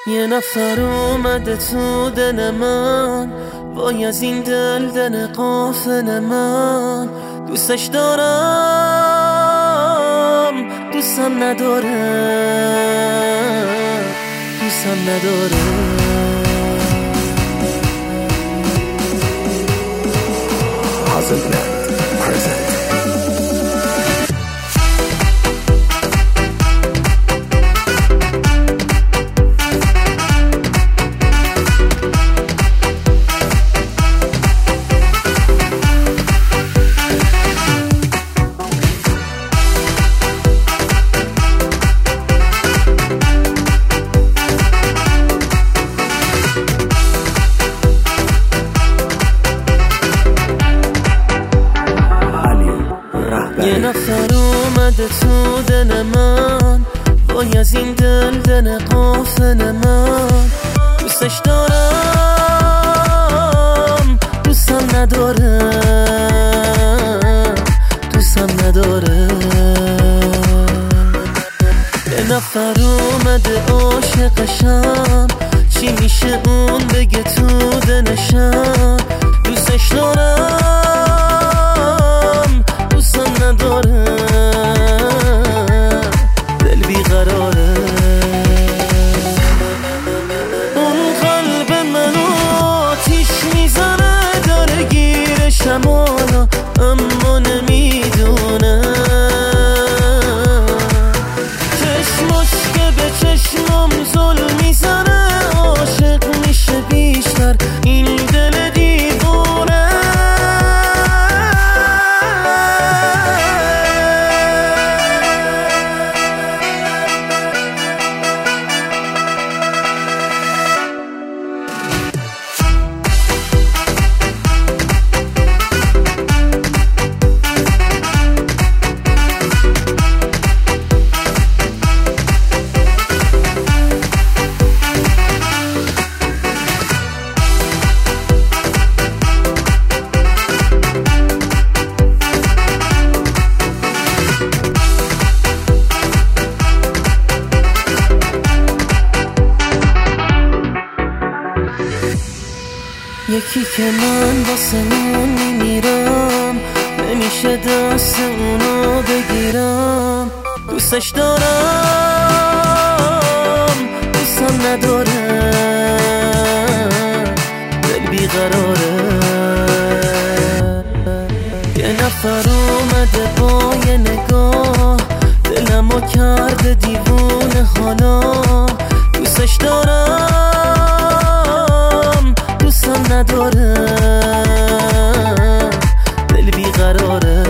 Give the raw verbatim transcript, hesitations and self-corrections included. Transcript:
یه نفر اومده تو دل من، وای از این دل دل غافل من. دوستش دارم دوستم نداره، دوستم نداره. Puzzlement present. یه نفر اومده تو دل من، وای از این دل دل غافل من. دوستش دارم دوستم نداره، دوستم نداره. یه نفر اومده عاشقشم، چی میشه اون بگه تو دلشم. دوستش دارم دوستم نداره، دل بیقراره. اون قلب منو آتیش میزنه، داره گیر شمالا اما نمیدونه. چشماش که به چشمم ظلم میزنه، عاشق میشه بیشتر این دل دیوونه. یکی که من واسه اون میمیرم، نمیشه دست اونو بگیرم. دوستش دارم دوستم نداره، دل بیقراره. یه نفر اومده با یه نگاه، دلمو کرده دیوونه حالا. دوستش دارم دوستم نداره، دل بیقراره.